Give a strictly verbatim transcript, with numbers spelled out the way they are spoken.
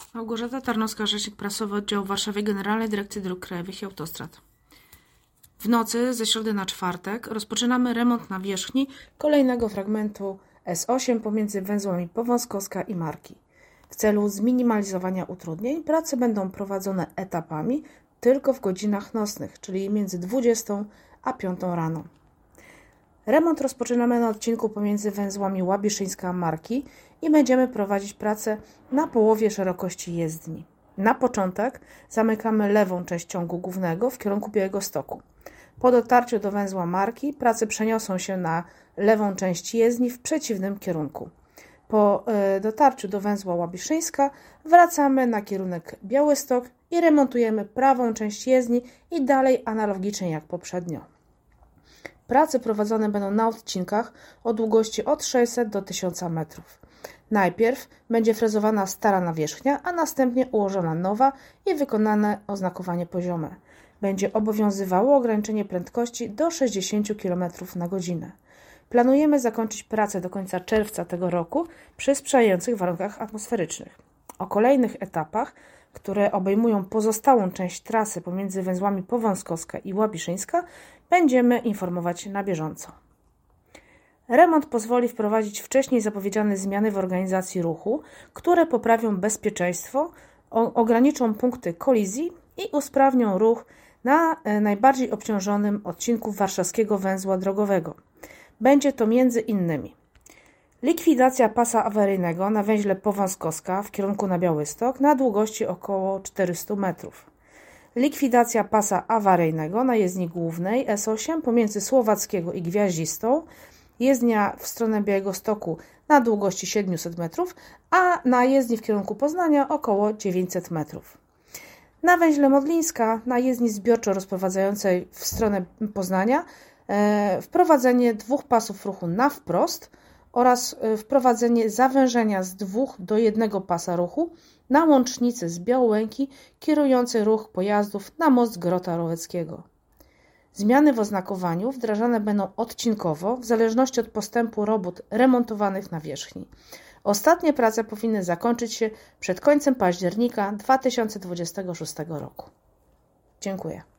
Małgorzata Tarnowska, rzecznik prasowy oddziału w Warszawie Generalnej Dyrekcji Dróg Krajowych i Autostrad. W nocy ze środy na czwartek rozpoczynamy remont nawierzchni kolejnego fragmentu S osiem pomiędzy węzłami Powązkowska i Marki. W celu zminimalizowania utrudnień prace będą prowadzone etapami tylko w godzinach nocnych, czyli między dwudziestą a piątą rano. Remont rozpoczynamy na odcinku pomiędzy węzłami Łabiszyńska a Marki i będziemy prowadzić pracę na połowie szerokości jezdni. Na początek zamykamy lewą część ciągu głównego w kierunku Białegostoku. Po dotarciu do węzła Marki prace przeniosą się na lewą część jezdni w przeciwnym kierunku. Po y, dotarciu do węzła Łabiszyńska wracamy na kierunek Białystok i remontujemy prawą część jezdni i dalej analogicznie jak poprzednio. Prace prowadzone będą na odcinkach o długości od sześćset do tysiąca metrów. Najpierw będzie frezowana stara nawierzchnia, a następnie ułożona nowa i wykonane oznakowanie poziome. Będzie obowiązywało ograniczenie prędkości do sześćdziesiąt kilometrów na godzinę. Planujemy zakończyć pracę do końca czerwca tego roku przy sprzyjających warunkach atmosferycznych. O kolejnych etapach, które obejmują pozostałą część trasy pomiędzy węzłami Powązkowska i Łabiszyńska, będziemy informować na bieżąco. Remont pozwoli wprowadzić wcześniej zapowiedziane zmiany w organizacji ruchu, które poprawią bezpieczeństwo, ograniczą punkty kolizji i usprawnią ruch na najbardziej obciążonym odcinku warszawskiego węzła drogowego. Będzie to między innymi likwidacja pasa awaryjnego na węźle Powązkowska w kierunku na Białystok na długości około czterystu metrów. Likwidacja pasa awaryjnego na jezdni głównej S osiem pomiędzy Słowackiego i Gwiaździstą, jezdnia w stronę Białegostoku na długości siedemset metrów, a na jezdni w kierunku Poznania około dziewięćset metrów. Na węźle Modlińska, na jezdni zbiorczo rozprowadzającej w stronę Poznania, e, wprowadzenie dwóch pasów ruchu na wprost oraz wprowadzenie zawężenia z dwóch do jednego pasa ruchu na łącznicy z Białołęki kierującej ruch pojazdów na most Grota Roweckiego. Zmiany w oznakowaniu wdrażane będą odcinkowo w zależności od postępu robót remontowanych nawierzchni. Ostatnie prace powinny zakończyć się przed końcem października dwa tysiące dwudziestego szóstego roku. Dziękuję.